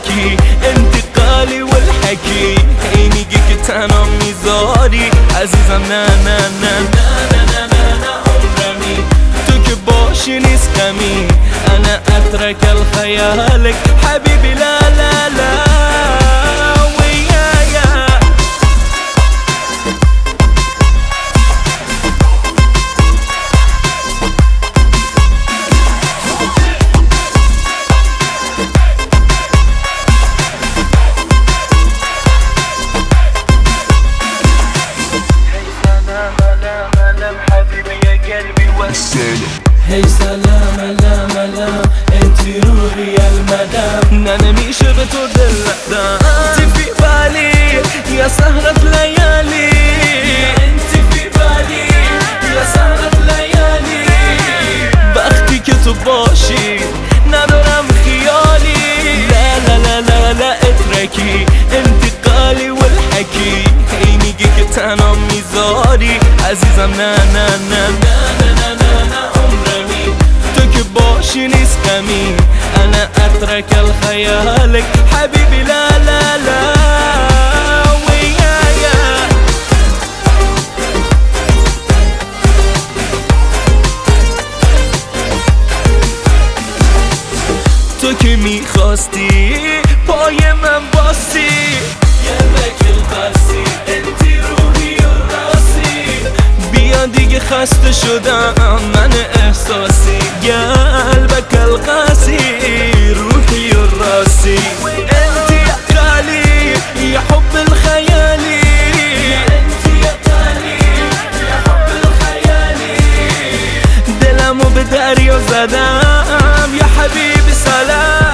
اتركي انتقالي والحكي هي میگی تنها میذاری عزیزم نه نه نه نه نه نه نه عمرمی تو که باشی نیست غمی انا اترك الخيالك حبيبي لا لا لا هی سلام لام لام انتي روحي يا المدام انا نمیشه به تو دل ندم انتي في بالي يا سهرة ليالي انتي في بالي يا سهرة ليالي وقتی که تو باشی ندارم خیالی لا لا لا لا لا اتركي انتقالي والحكي هی میگی که تنها میذاری عزیزم نه نه نه نه نه نه نه باشي نیست غمی انا اترك الخيالك حبيبي لا لا لا ويايا تو که میخواستی پای من باسی یه وکل قاسی انتی روحی و راسی بیا دیگه خسته شدم من احساسی قلبك القاسي روحي الراسي انت يا غالي يا حب الخيالي انت يا غالي يا حب الخيالي دلمو بداري وزدام يا حبيبي سلام